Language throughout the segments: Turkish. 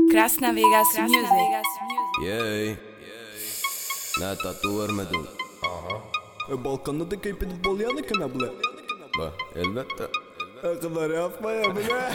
Krasna Vegas Music. Yey. Ne tatlı vermedin. Balkonda da kayıp edip bol yanıkın abla. Ba, elbette. O kadar yapma ya bu ne?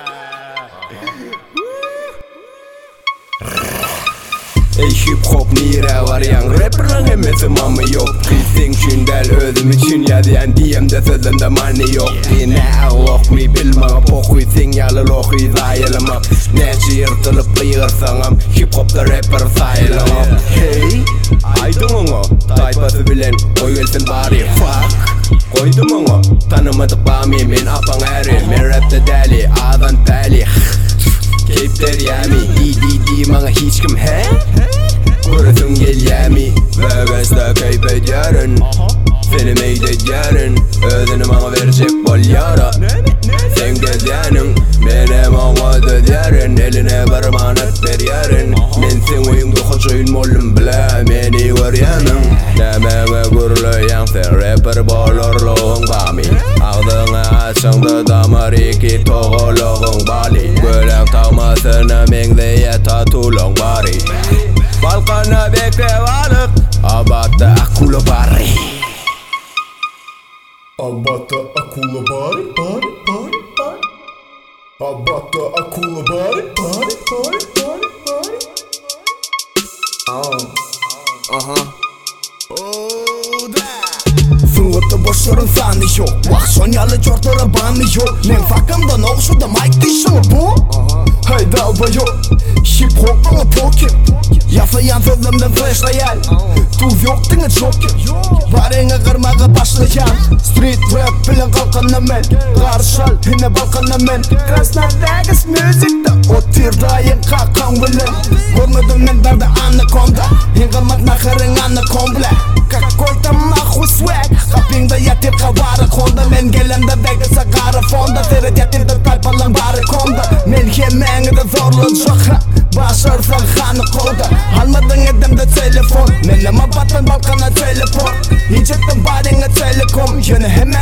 Ey hip hop nire var yang rapper'ın hemmesi mamı yok. Kıysın şündel özüm için ya diyen diyemde sözünde mani yok. Ne ağlok mi bilmem pokuysin yalı loku izayılımım. Ne yırtılıp kıyırsanım hip hop'ta rapper sayılımım. Hey, aydın onu tayfası bilen koy gelsin bari fuck. Koydum onu tanımadık bami min apan eri. Min rapte deli ağdan tali. Keyifler yami di bana hiç kim he? Burasın gel yami Vegas'ta keyif yarın Seni meydet yarın Özünü bana verecek bol yara Sen gez yanın Benim ona död yarın Eline barmanak ver yarın Men sen oyun dokucuyun molum bile Meni gör yanın Dememe gurlu yan sen rapper bolurluğun bami Ağdını açında damar iki toğuluğun bali Gölek tağmasına mengdeye tatulun bari Balkona bekle balık Abatta akula bari Abatta akula bari bari bari bari. Abatta akula bari bari bari bari bari. Sınıfta boşların sani yok. Vakşon yalı çortlara bani yok. Men fakamdan okşuda mic dişimi bu. Hey dalbayo hip hop bana poker. Yasayan sözümden flashlayal. Tuz yok dine çoker. Barenge kırmağa başlayan. Street rap bilen kalkanla men. Karşal yine balkanla men. Krasna Vegas müzikte o tirdayın kalkan bilen. Görmedim men berde anaconda. Hingamat nakarın anakonda. Kakoyta mahu swag. Kapingda yatir kavara konda. Men gelemde Vegas'a kara fonda. Seret yatirde talpalan bari konda. Men hemen de zorlu çokha. Başarsan kanı kolda. Almadın edemde telefon. Men ama batan balkana teleport. Yiyecektim barine telekom. Yine hemen